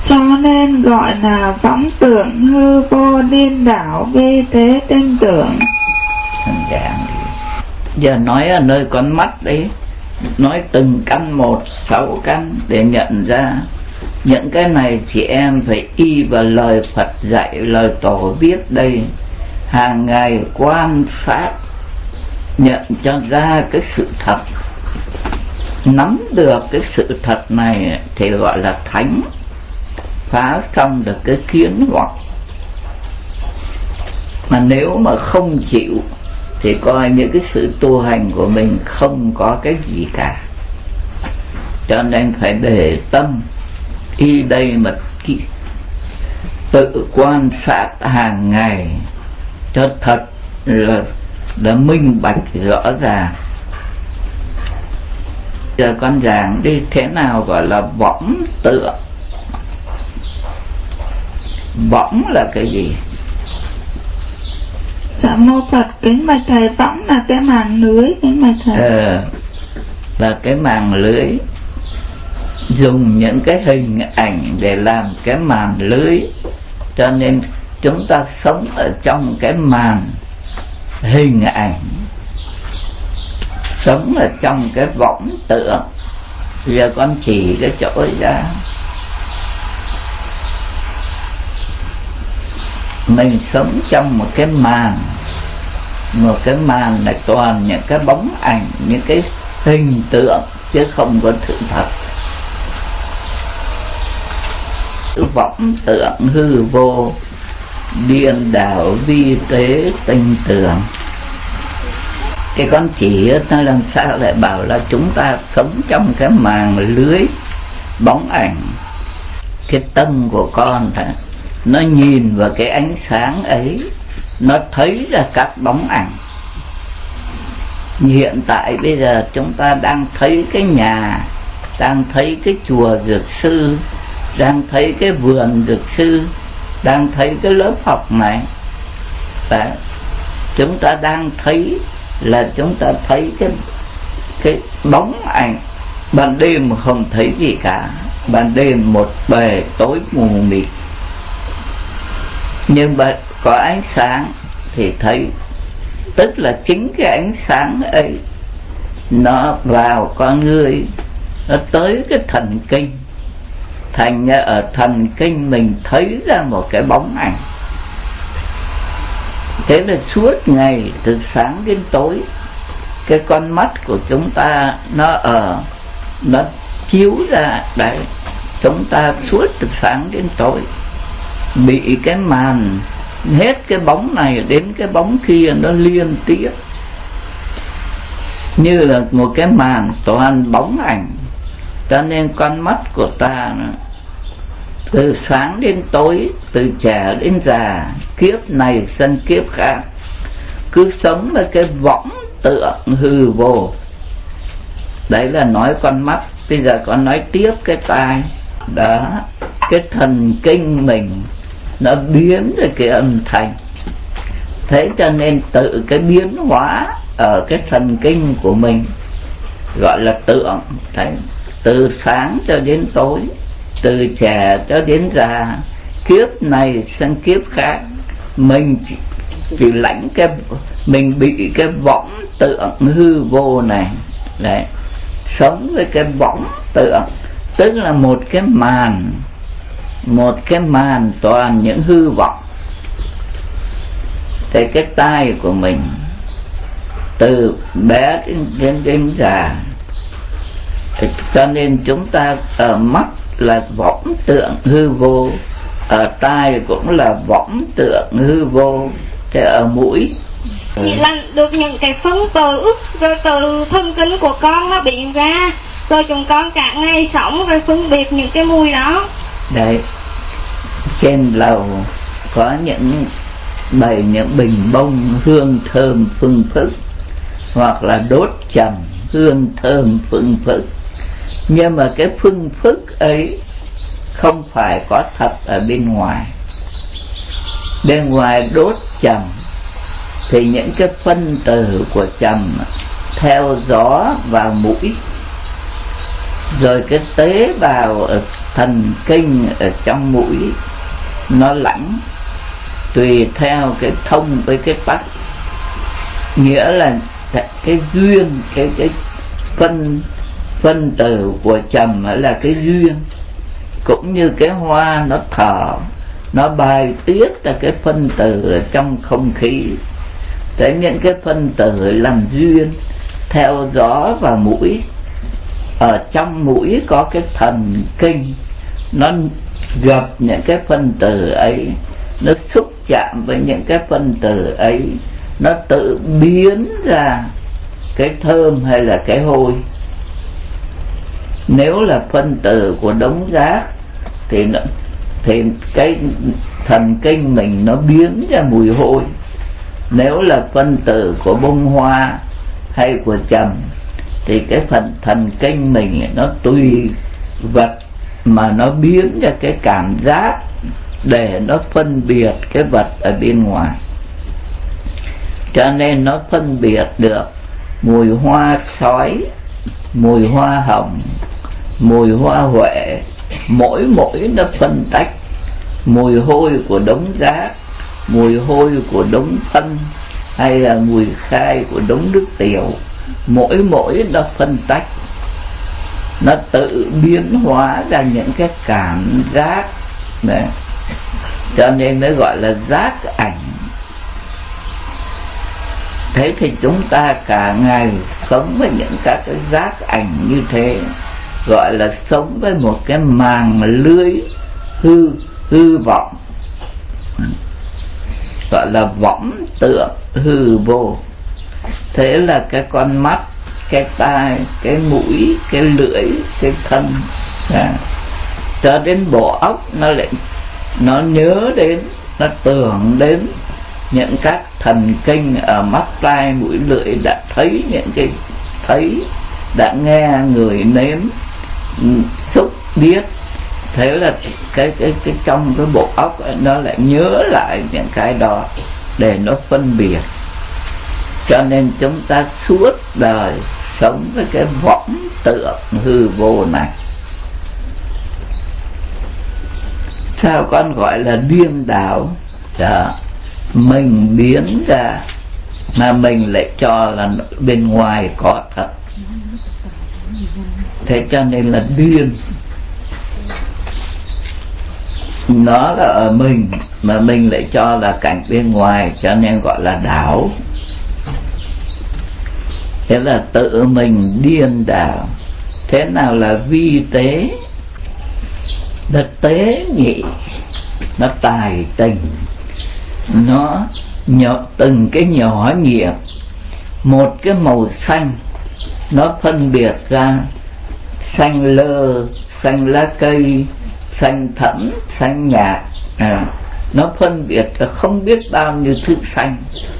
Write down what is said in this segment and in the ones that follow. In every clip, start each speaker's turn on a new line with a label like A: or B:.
A: cho nên gọi là võng tưởng hư vô điên đảo vi tế tinh tưởng.
B: Dạng giờ nói ở nơi con mắt đấy, nói từng căn một, 6 căn để nhận ra những cái này. Chị em phải y vào lời Phật dạy, lời Tổ viết đây, hàng ngày quan sát nhận cho ra cái sự thật, nắm được cái sự thật này thì gọi là thánh, phá xong được cái kiến vọng. Mà nếu mà không chịu thì coi những cái sự tu hành của mình không có cái gì cả. Cho nên phải để tâm y đây mà tự quan sát hàng ngày cho thật là minh bạch rõ ràng. Giờ con giảng đi thế nào gọi là võng tượng. Võng là cái gì?
A: Dạ mô Phật kính bạch thầy, võng là cái màn lưới kính bạch thầy.
B: Là cái màn lưới, dùng những cái hình ảnh để làm cái màn lưới. Cho nên chúng ta sống ở trong cái màn hình ảnh, sống ở trong cái võng tượng. Giờ con chỉ cái chỗ ra, mình sống trong một cái màn này toàn những cái bóng ảnh, những cái hình tượng chứ không có sự thật. Võng tượng hư vô điên đảo vi tế tinh tưởng. Cái con chỉ nó làm sao lại bảo là chúng ta sống trong cái màn lưới bóng ảnh. Cái tâm của con nó nhìn vào cái ánh sáng ấy, nó thấy ra các bóng ảnh. Hiện tại bây giờ chúng ta đang thấy cái nhà, đang thấy cái chùa Dược Sư, đang thấy cái vườn Dược Sư, đang thấy cái lớp học này. Đấy, chúng ta đang thấy là chúng ta thấy cái bóng ảnh. Ban đêm mà không thấy gì cả, ban đêm một bề tối mù mịt. Nhưng mà có ánh sáng thì thấy, tức là chính cái ánh sáng ấy nó vào con người, nó tới cái thần kinh, thành ra ở thần kinh mình thấy ra một cái bóng ảnh. Thế là suốt ngày từ sáng đến tối, cái con mắt của chúng ta nó chiếu ra đấy. Chúng ta suốt từ sáng đến tối bị cái màn, hết cái bóng này đến cái bóng kia nó liên tiếp, như là một cái màn toàn bóng ảnh. Cho nên con mắt của ta từ sáng đến tối, từ trẻ đến già, kiếp này sang kiếp khác, cứ sống với cái võng tượng hư vô. Đấy là nói con mắt. Bây giờ con nói tiếp cái tai. Đó, cái thần kinh mình nó biến rồi cái âm thanh. Thế cho nên tự cái biến hóa ở cái thần kinh của mình gọi là tượng. Đấy, từ sáng cho đến tối, từ trẻ cho đến già, kiếp này sang kiếp khác, mình chỉ lãnh cái, mình bị cái võng tượng hư vô này. Đấy, sống với cái võng tượng, tức là một cái màn toàn những hư vọng. Thế cái tai của mình từ bé đến già, cho nên chúng ta ở mắt là võng tượng hư vô, ở tai cũng là võng tượng hư vô, thế ở mũi
C: Vậy là được những cái phân tử rồi từ thân kinh của con nó biến ra, rồi chúng con cả ngày sống rồi phân biệt những cái mùi đó.
B: Đấy, trên lầu có bày những bình bông hương thơm phưng phức, hoặc là đốt trầm hương thơm phưng phức. Nhưng mà cái phưng phức ấy không phải có thật ở bên ngoài. Bên ngoài đốt trầm thì những cái phân tử của trầm theo gió vào mũi, rồi cái tế bào ở thần kinh ở trong mũi nó lãnh tùy theo cái thông với cái tắc, nghĩa là cái duyên, cái phân tử của trầm là cái duyên, cũng như cái hoa nó thở, nó bài tiết ra cái phân tử ở trong không khí. Thế những cái phân tử làm duyên theo gió vào mũi, ở trong mũi có cái thần kinh, nó gặp những cái phân tử ấy, nó xúc chạm với những cái phân tử ấy, nó tự biến ra cái thơm hay là cái hôi. Nếu là phân tử của đống rác thì cái thần kinh mình nó biến ra mùi hôi. Nếu là phân tử của bông hoa hay của trầm thì cái thần kinh mình nó tùy vật mà nó biến ra cái cảm giác để nó phân biệt cái vật ở bên ngoài. Cho nên nó phân biệt được mùi hoa sói, mùi hoa hồng, mùi hoa huệ, mỗi nó phân tách. Mùi hôi của đống rác, mùi hôi của đống phân, hay là mùi khai của đống nước tiểu, mỗi nó phân tách, nó tự biến hóa ra những cái cảm giác này. Cho nên mới gọi là giác ảnh. Thế thì chúng ta cả ngày sống với những các cái giác ảnh như thế, gọi là sống với một cái màng lưới hư vọng, gọi là võng tượng hư vô. Thế là cái con mắt, cái tai, cái mũi, cái lưỡi, cái thân, cho đến bộ óc nó nhớ đến, nó tưởng đến những các thần kinh ở mắt, tai, mũi, lưỡi đã thấy những cái thấy, đã nghe người nếm, xúc biết. Thế là cái trong cái bộ óc ấy, nó lại nhớ lại những cái đó để nó phân biệt. Cho nên chúng ta suốt đời sống với cái võng tượng hư vô này. Sao con gọi là điên đảo? Đó, mình biến ra mà mình lại cho là bên ngoài có thật. Thế cho nên là điên. Nó là ở mình mà mình lại cho là cảnh bên ngoài, cho nên gọi là đảo. Thế là tự mình điên đảo. Thế nào là vi tế? Nó tế nhị, nó tài tình, nó từng cái nhỏ nhiệm. Một cái màu xanh nó phân biệt ra xanh lơ, xanh lá cây, xanh thẫm, xanh nhạt, nó phân biệt không biết bao nhiêu thứ xanh.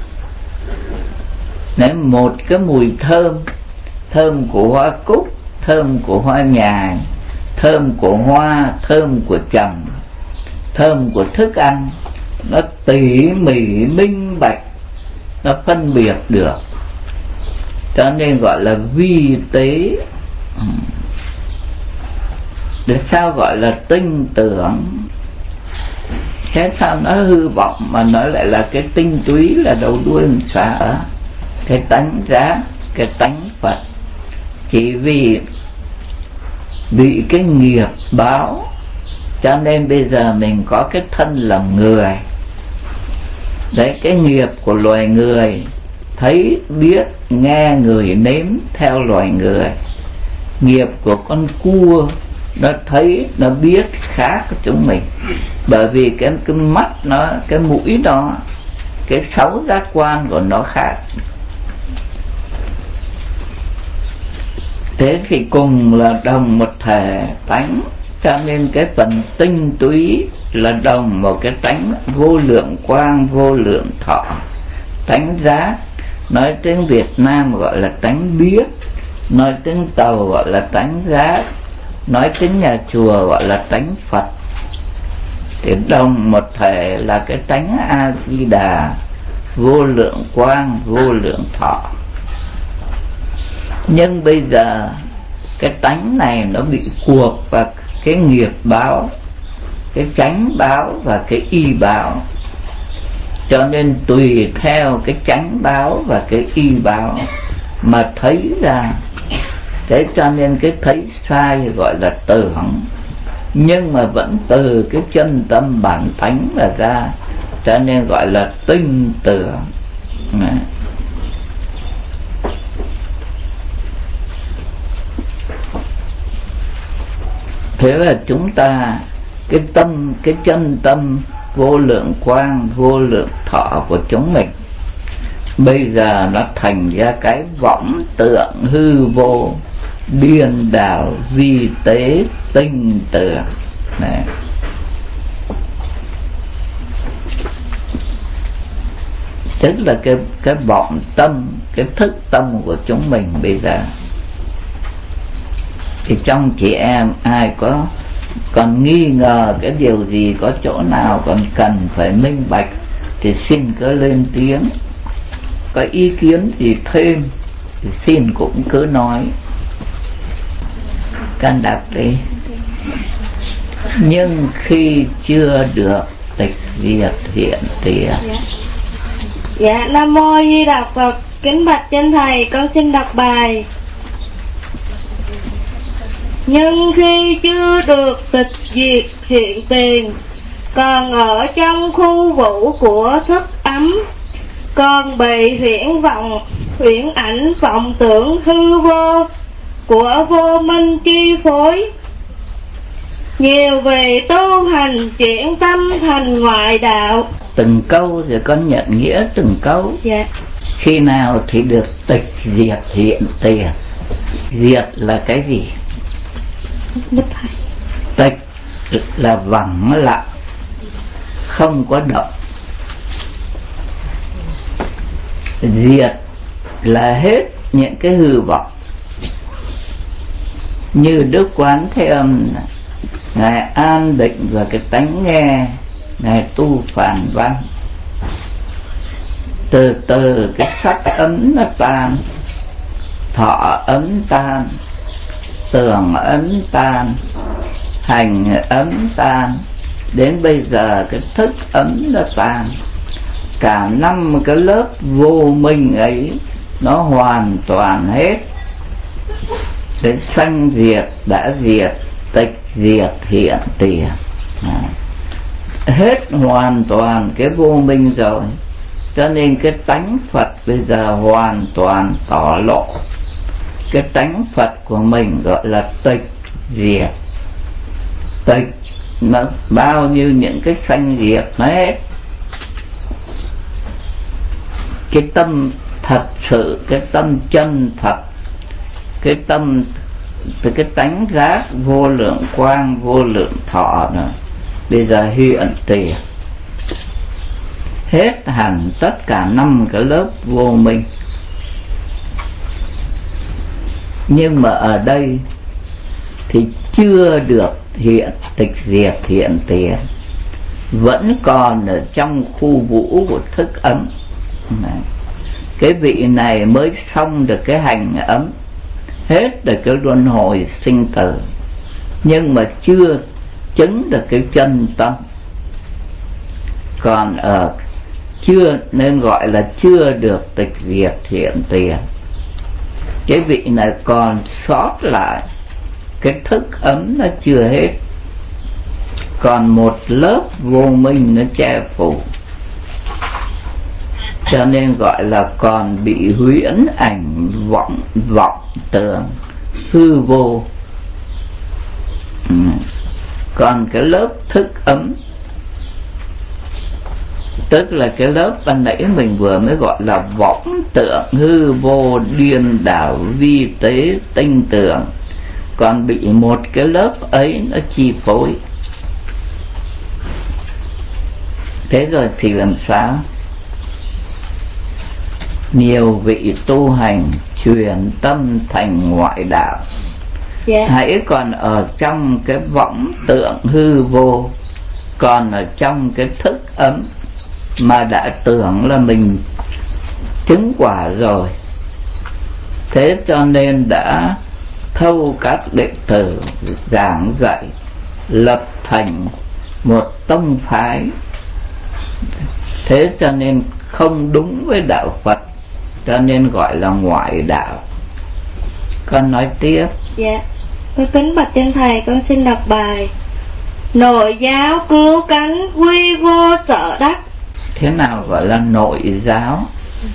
B: Nếu một cái mùi thơm, thơm của hoa cúc, thơm của hoa nhài, thơm của hoa, thơm của trầm, thơm của thức ăn, nó tỉ mỉ minh bạch, nó phân biệt được, cho nên gọi là vi tế. Để sao gọi là tinh tưởng? Thế sao nó hư vọng mà nó lại là cái tinh túy, là đầu đuôi mình xả, cái tánh giác, cái tánh Phật? Chỉ vì bị cái nghiệp báo, cho nên bây giờ mình có cái thân làm người. Đấy, cái nghiệp của loài người, thấy, biết, nghe, người nếm theo loài người. Nghiệp của con cua, nó thấy, nó biết khác của chúng mình. Bởi vì cái mắt nó, cái mũi nó, cái 6 giác quan của nó khác. Thế thì cùng là đồng một thể tánh, cho nên cái phần tinh túy là đồng một cái tánh vô lượng quang, vô lượng thọ, tánh giác. Nói tiếng Việt Nam gọi là tánh biết, nói tiếng Tàu gọi là tánh giác, nói tiếng nhà chùa gọi là tánh Phật. Thì đồng một thể là cái tánh A Di Đà, vô lượng quang, vô lượng thọ. Nhưng bây giờ cái tánh này nó bị cuộc vào cái nghiệp báo, cái chánh báo và cái y báo. Cho nên tùy theo cái chánh báo và cái y báo mà thấy ra. Thế cho nên cái thấy sai gọi là tưởng, nhưng mà vẫn từ cái chân tâm bản tánh là ra, cho nên gọi là tinh tưởng. Thế là chúng ta cái tâm, cái chân tâm vô lượng quang, vô lượng thọ của chúng mình bây giờ nó thành ra cái võng tượng hư vô, điên đảo vi tế tinh tưởng này. Tức là cái vọng tâm, cái thức tâm của chúng mình bây giờ. Thì trong chị em ai có còn nghi ngờ cái điều gì, có chỗ nào còn cần phải minh bạch thì xin cứ lên tiếng. Có ý kiến gì thêm thì xin cũng cứ nói. Can đọc đi. Nhưng khi chưa được tịch diệt hiện tiền.
C: Dạ, Nam Mô Di Đà Phật. Kính bạch trên thầy, con xin đọc bài. Nhưng khi chưa được tịch diệt hiện tiền, còn ở trong khu vũ của thức ấm, còn bị huyễn ảnh vọng tưởng hư vô của vô minh chi phối. Nhiều vị tu hành chuyển tâm thành ngoại đạo.
B: Từng câu thì con nhận nghĩa từng câu.
C: Dạ.
B: Khi nào thì được tịch diệt hiện tiền. Diệt là cái gì? Tịch là vắng lặng, không có động. Diệt là hết những cái hư vọng. Như Đức Quán Thế Âm, Ngài an định vào cái tánh nghe, Ngài tu phản văn. Từ từ cái sắc ấm nó tan, thọ ấm tan, tưởng ấm tan, hành ấm tan, đến bây giờ cái thức ấm nó tan. Cả năm cái lớp vô minh ấy nó hoàn toàn hết. Cái sanh diệt đã diệt, tịch diệt hiện tiền. Hết hoàn toàn cái vô minh rồi, cho nên cái tánh Phật bây giờ hoàn toàn tỏ lộ. Cái tánh Phật của mình gọi là tịch diệt. Tịch nó bao nhiêu những cái sanh diệt nó hết. Cái tâm thật sự, cái tâm chân thật, cái tâm, cái tánh giác vô lượng quang, vô lượng thọ nữa, bây giờ hiện tiền. Hết hẳn tất cả 5 cái lớp vô minh. Nhưng mà ở đây thì chưa được hiện tịch diệt hiện tiền, vẫn còn ở trong khu vũ của thức ấm. Cái vị này mới xong được cái hành ấm, hết được cái luân hồi sinh tử, nhưng mà chưa chứng được cái chân tâm. Còn ở chưa, nên gọi là chưa được tịch diệt hiện tiền. Cái vị này còn sót lại cái thức ấm nó chưa hết, còn một lớp vô minh nó che phủ, cho nên gọi là còn bị huyễn ảnh vọng tưởng hư vô. Còn cái lớp thức ấm, tức là cái lớp ban nãy mình vừa mới gọi là võng tượng hư vô, điên đảo vi tế tinh tưởng, còn bị một cái lớp ấy nó chi phối. Thế rồi thì làm sao? Nhiều vị tu hành chuyển tâm thành ngoại đạo. Hãy còn ở trong cái võng tượng hư vô, còn ở trong cái thức ấm mà đã tưởng là mình chứng quả rồi. Thế cho nên đã thâu các đệ tử giảng dạy lập thành một tông phái. Thế cho nên không đúng với đạo Phật, cho nên gọi là ngoại đạo. Con nói tiếp.
C: Dạ, con kính bạch chân thầy, con xin đọc bài: nội giáo cứu cánh quy vô sợ đắc.
B: Thế nào gọi là nội giáo?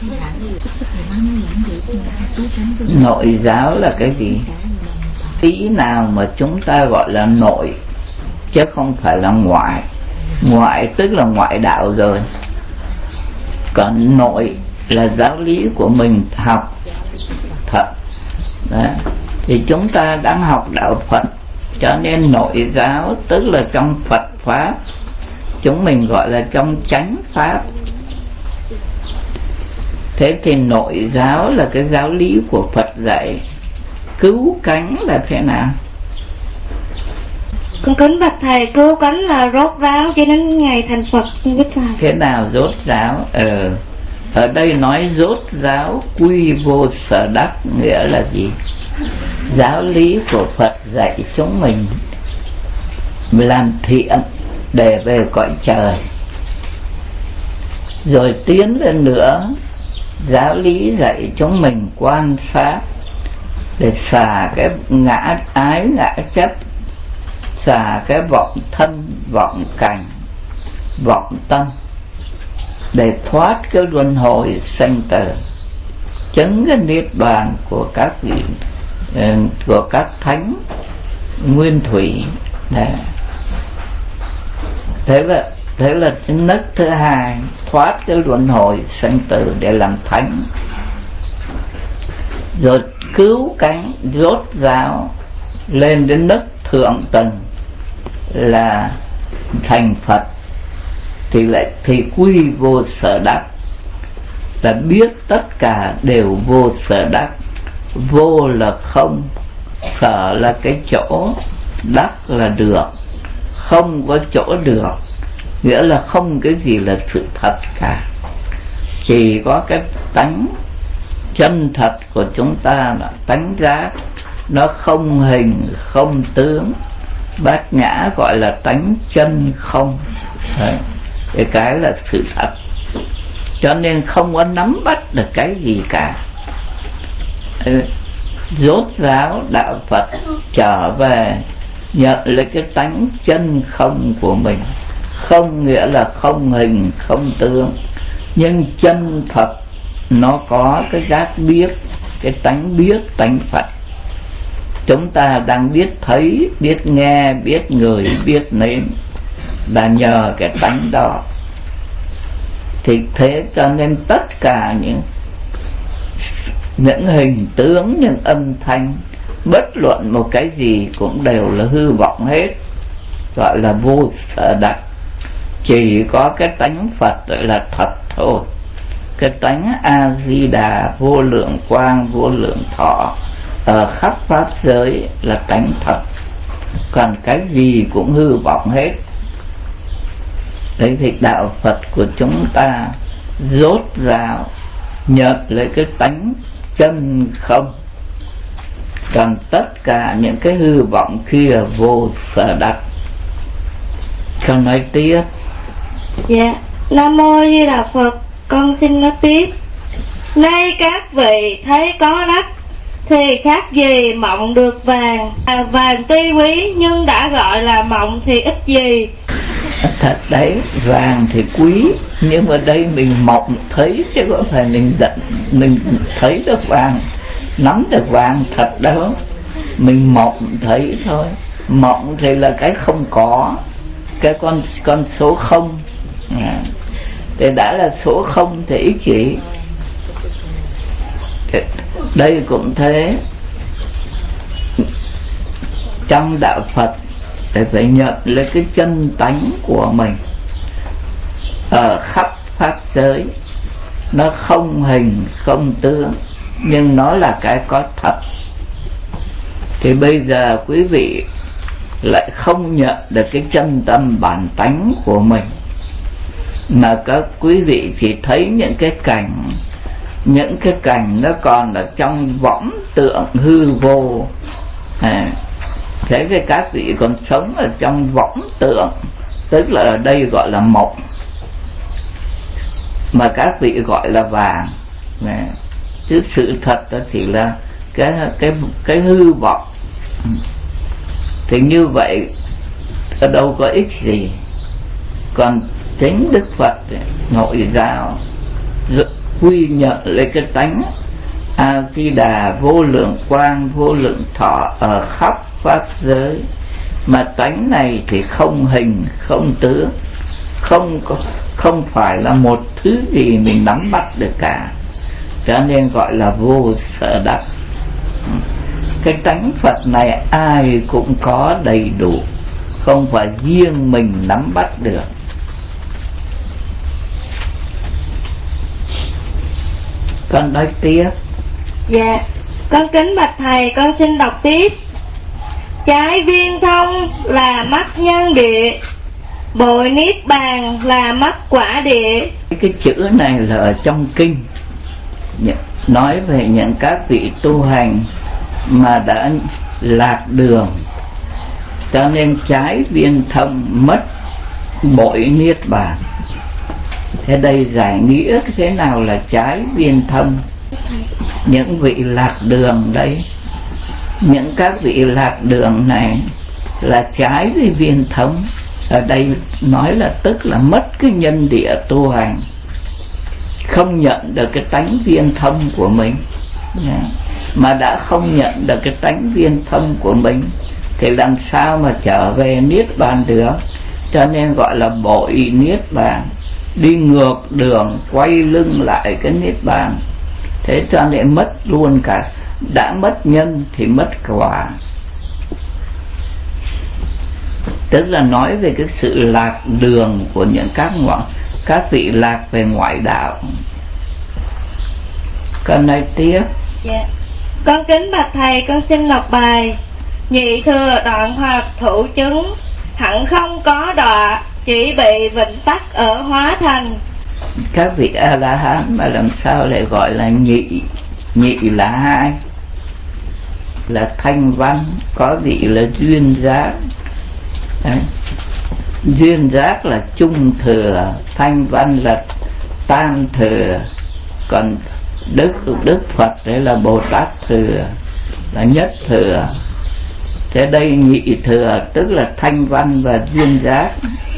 B: Nội giáo là cái gì? Ý nào mà chúng ta gọi là nội, chứ không phải là ngoại. Ngoại tức là ngoại đạo rồi. Còn nội là giáo lý của mình học thật. Đấy. Thì chúng ta đang học đạo Phật, cho nên nội giáo tức là trong Phật Pháp, chúng mình gọi là trong chánh Pháp. Thế thì nội giáo là cái giáo lý của Phật dạy. Cứu cánh là thế nào?
C: Con kính bạch thầy, cứu cánh là rốt ráo cho đến ngày thành Phật. Con biết thầy.
B: Thế nào rốt ráo? Ở đây nói rốt ráo quy vô sở đắc nghĩa là gì? Giáo lý của Phật dạy chúng mình làm thiện để về cõi trời. Rồi tiến lên nữa, giáo lý dạy chúng mình quan sát để xả cái ngã ái ngã chấp, xả cái vọng thân vọng cảnh vọng tâm, để thoát cái luân hồi sanh tử, chứng cái niết bàn của các vị, của các thánh nguyên thủy. Đấy. Thế là nấc thứ hai, thoát cái luân hồi sanh tử để làm thánh. Rồi cứu cánh rốt ráo lên đến nấc thượng tầng là thành Phật, thì quy vô sở đắc, là biết tất cả đều vô sở đắc. Vô là không, sở là cái chỗ, đắc là được. Không có chỗ được, nghĩa là không cái gì là sự thật cả. Chỉ có cái tánh chân thật của chúng ta là tánh giác, nó không hình không tướng. Bát Nhã gọi là tánh chân không. Đấy. Cái là sự thật. Cho nên không có nắm bắt được cái gì cả. Rốt ráo đạo Phật trở về nhận lấy cái tánh chân không của mình. Không nghĩa là không hình không tướng, nhưng chân thật nó có cái giác biết, cái tánh biết, tánh Phật. Chúng ta đang biết thấy, biết nghe, biết người, biết nếm, là nhờ cái tánh đó. Thì thế cho nên tất cả những hình tướng, những âm thanh, bất luận một cái gì cũng đều là hư vọng hết, gọi là vô sở đắc. Chỉ có cái tánh Phật gọi là thật thôi. Cái tánh A Di Đà vô lượng quang vô lượng thọ ở khắp pháp giới là tánh thật. Còn cái gì cũng hư vọng hết. Đấy thì đạo Phật của chúng ta rốt ráo nhận lấy cái tánh chân không. Còn tất cả những cái hư vọng kia vô sở đắc. Con nói tiếp.
C: Dạ, Nam Mô Di Đà Phật. Con xin nói tiếp. Nay các vị thấy có đắc, thì khác gì mộng được vàng. Vàng tuy quý nhưng đã gọi là mộng thì ít gì.
B: Thật đấy, vàng thì quý, nhưng mà đây mình mộng thấy, chứ có phải mình thấy được vàng, nắm được vàng thật đâu. Mình mộng thấy thôi. Mộng thì là cái không có, cái con số không. Thì đã là số không thì ý chỉ. Đây cũng thế. Trong đạo Phật để phải nhận lấy cái chân tánh của mình ở khắp pháp giới. Nó không hình không tướng, nhưng nó là cái có thật. Thì bây giờ quý vị lại không nhận được cái chân tâm bản tánh của mình, mà các quý vị chỉ thấy những cái cảnh nó còn ở trong võng tượng hư vô. thế thì các vị còn sống ở trong võng tượng, tức là ở đây gọi là mộng, mà các vị gọi là vàng. Chứ sự thật đó chỉ là cái hư vọng. Thì như vậy ở đâu có ích gì. Còn chính Đức Phật nội giáo quy nhận lấy cái tánh A Di Đà vô lượng quang vô lượng thọ ở khắp pháp giới, mà tánh này thì không hình không tướng, không phải là một thứ gì mình nắm bắt được cả, cho nên gọi là vô sở đắc. Cái tánh Phật này ai cũng có đầy đủ, không phải riêng mình nắm bắt được. Con nói tiếp.
C: Dạ, con kính bạch thầy, con xin đọc tiếp. Trái viên thông là mắt nhân địa, bội niết bàn là mắt quả địa.
B: Cái chữ này là ở trong kinh, nói về những các vị tu hành mà đã lạc đường, cho nên trái viên thông mất bội niết bàn. Thế đây giải nghĩa thế nào là trái viên thông? Những vị lạc đường đấy, những các vị lạc đường này là trái với viên thông. Ở đây nói là tức là mất cái nhân địa tu hành, không nhận được cái tánh viên thông của mình. Mà đã không nhận được cái tánh viên thông của mình thì làm sao mà trở về niết bàn được? Cho nên gọi là bội niết bàn, đi ngược đường, quay lưng lại cái niết bàn. Thế cho nên mất luôn cả, đã mất nhân thì mất quả. Tức là nói về cái sự lạc đường của những các vị lạc về ngoại đạo. Con nói tiếp.
C: Dạ. Con kính bạch thầy, con xin đọc bài. Nhị thừa đoạn hoặc thủ chứng, hẳn không có đọa, chỉ bị vịnh tắc ở hóa thành.
B: Các vị A-la-hán mà làm sao lại gọi là nhị? Nhị là hai, là thanh văn, có vị là duyên giác. Đấy. Duyên giác là trung thừa, thanh văn là tam thừa, còn Đức Phật đấy là Bồ Tát thừa, là nhất thừa. Thế đây nhị thừa tức là thanh văn và duyên giác.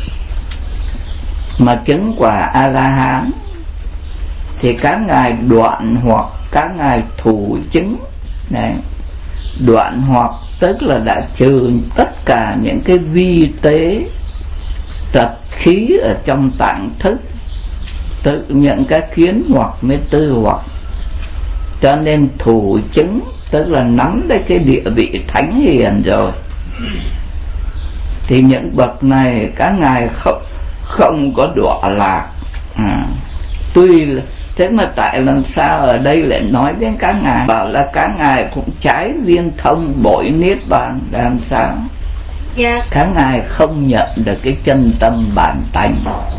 B: Mà chứng quả A-la-hán thì các ngài đoạn hoặc các ngài thủ chứng này. Đoạn hoặc tức là đã trừ tất cả những cái vi tế tập khí ở trong tạng thức, tự những cái kiến hoặc mới tư hoặc. Cho nên thủ chứng tức là nắm lấy cái địa vị thánh hiền rồi. Thì những bậc này các ngài không có đọa lạc. Tuy là thế mà tại làm sao ở đây lại nói đến các ngài, bảo là các ngài cũng trái viên thông bội niết bàn, làm sao?
C: Dạ.
B: Các ngài không nhận được cái chân tâm bản tánh,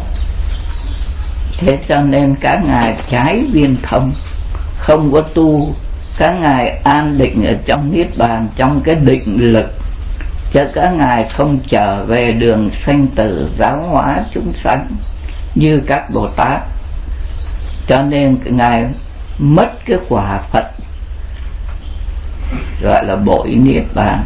B: thế cho nên các ngài trái viên thông, không có tu. Các ngài an định ở trong niết bàn, trong cái định lực, chứ các ngài không trở về đường sanh tử giáo hóa chúng sanh như các Bồ Tát. Cho nên ngài mất cái quả Phật, gọi là bội niết bàn.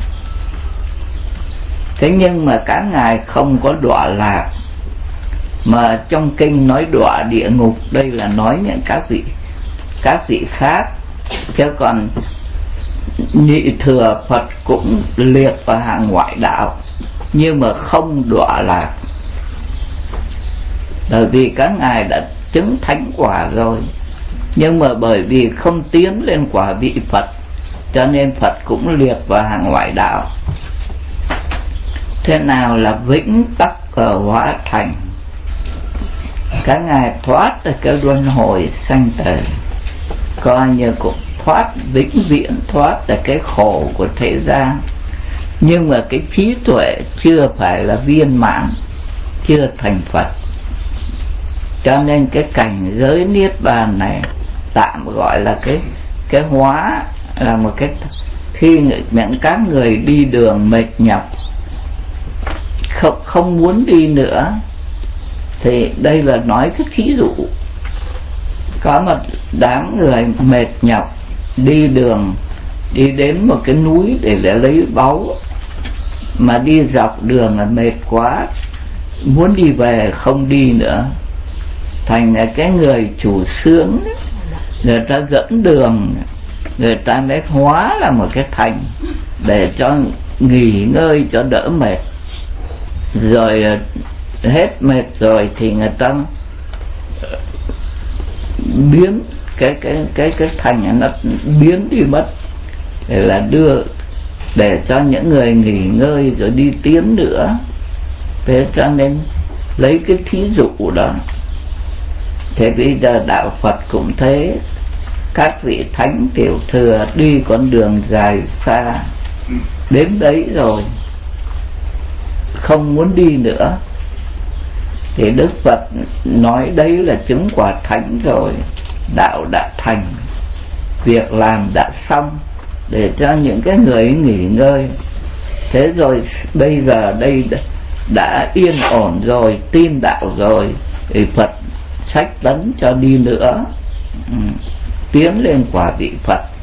B: Thế nhưng mà các ngài không có đọa lạc, mà trong kinh nói đọa địa ngục, đây là nói những các vị khác. Chứ còn nhị thừa Phật cũng liệt vào hàng ngoại đạo, nhưng mà không đọa lạc, bởi vì các ngài đã chứng thánh quả rồi. Nhưng mà bởi vì không tiến lên quả vị Phật, cho nên Phật cũng liệt vào hàng ngoại đạo. Thế nào là vĩnh tắc ở hóa thành? Các ngài thoát được cái luân hồi sanh tử, coi như cũng thoát vĩnh viễn, thoát được cái khổ của thế gian. Nhưng mà cái trí tuệ chưa phải là viên mãn, chưa thành Phật. Cho nên cái cảnh giới niết bàn này tạm gọi là cái hóa, là một khi các người đi đường mệt nhọc, không muốn đi nữa, thì đây là nói cái thí dụ. Có một đám người mệt nhọc đi đường, đi đến một cái núi để lấy báu, mà đi dọc đường là mệt quá, muốn đi về không đi nữa. Thành là cái người chủ xướng, người ta dẫn đường, người ta mới hóa là một cái thành để cho nghỉ ngơi cho đỡ mệt. Rồi hết mệt rồi thì người ta biến cái thành nó biến đi mất, để là đưa để cho những người nghỉ ngơi rồi đi tiến nữa. Thế cho nên lấy cái thí dụ đó. Thế bây giờ đạo Phật cũng thế, các vị thánh tiểu thừa đi con đường dài xa, đến đấy rồi không muốn đi nữa, thì Đức Phật nói đấy là chứng quả thánh rồi, đạo đã thành, việc làm đã xong, để cho những cái người nghỉ ngơi. Thế rồi bây giờ đây đã yên ổn rồi, tin đạo rồi, thì Phật sách tấn cho đi nữa, tiến lên quả vị Phật.